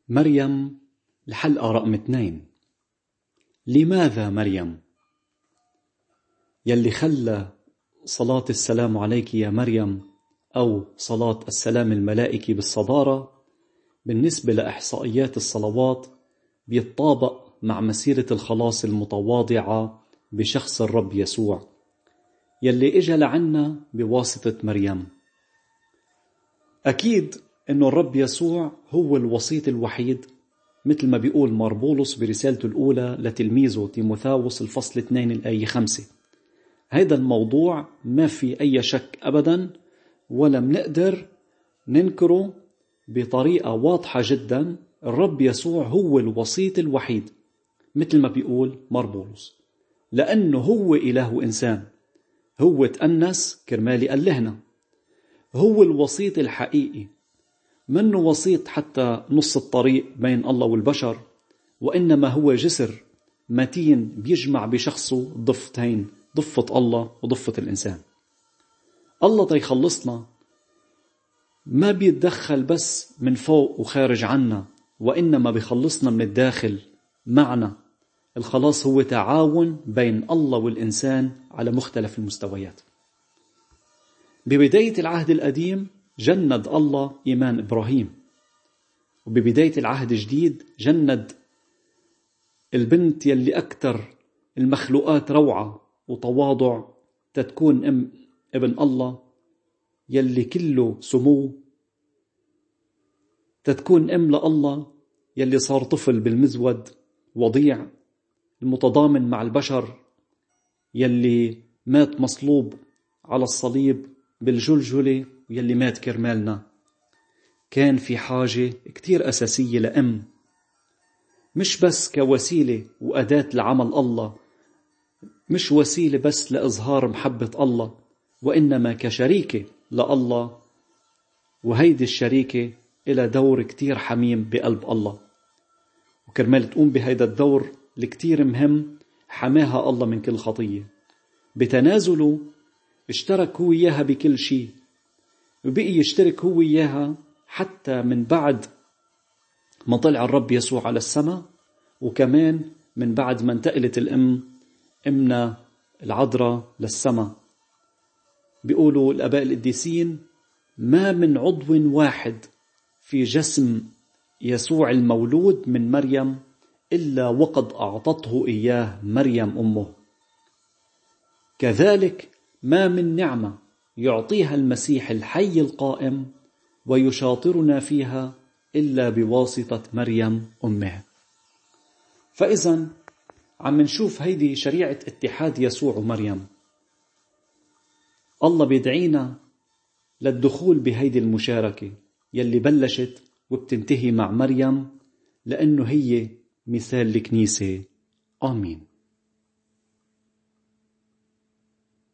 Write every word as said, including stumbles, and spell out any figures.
مريم، الحلقة رقم اثنين. لماذا مريم؟ يلي خلى صلاة السلام عليك يا مريم أو صلاة السلام الملائكي بالصدارة بالنسبة لإحصائيات الصلوات بيتطابق مع مسيرة الخلاص المتواضعة بشخص الرب يسوع يلي إجا لعنا بواسطة مريم. أكيد إنه الرب يسوع هو الوسيط الوحيد، مثل ما بيقول مار بولس برسالته الأولى لتلميذه تيموثاوس الفصل اثنين الآية خمسة. هذا الموضوع ما في أي شك أبدا، ولا منقدر ننكره بطريقة واضحة جدا. الرب يسوع هو الوسيط الوحيد مثل ما بيقول مار بولس، لأنه هو إله وإنسان، هو تأنس كرمالي ألهنا، هو الوسيط الحقيقي، منه وسيط حتى نص الطريق بين الله والبشر، وإنما هو جسر متين بيجمع بشخصه ضفتين، ضفة الله وضفة الإنسان. الله تيخلصنا ما بيتدخل بس من فوق وخارج عنا، وإنما بيخلصنا من الداخل معنا. الخلاص هو تعاون بين الله والإنسان على مختلف المستويات. ببداية العهد القديم جند الله إيمان إبراهيم، وببداية العهد الجديد جند البنت يلي أكثر المخلوقات روعة وتواضع تتكون أم ابن الله يلي كله سمو، تتكون أم لله يلي صار طفل بالمزود وضيع المتضامن مع البشر، يلي مات مصلوب على الصليب بالجلجلة يلي مات كرمالنا. كان في حاجة كتير أساسية لأم، مش بس كوسيلة وأداة لعمل الله، مش وسيلة بس لإظهار محبة الله، وإنما كشريكة لله. وهيدي الشريكة إلى دور كتير حميم بقلب الله، وكرمال تقوم بهيدا الدور الكتير مهم حماها الله من كل خطية. بتنازله اشترك هو إياها بكل شيء، وبقي يشترك هو إياها حتى من بعد ما طلع الرب يسوع على السماء، وكمان من بعد ما انتقلت الأم أمنا العذراء للسماء. بيقولوا الآباء القديسين ما من عضو واحد في جسم يسوع المولود من مريم إلا وقد أعطته إياه مريم أمه. كذلك ما من نعمة يعطيها المسيح الحي القائم ويشاطرنا فيها إلا بواسطة مريم أمه. فإذا عم نشوف هيدي شريعة اتحاد يسوع ومريم. الله بيدعينا للدخول بهيدي المشاركة يلي بلشت وبتنتهي مع مريم، لأنه هي مثال الكنيسة. آمين.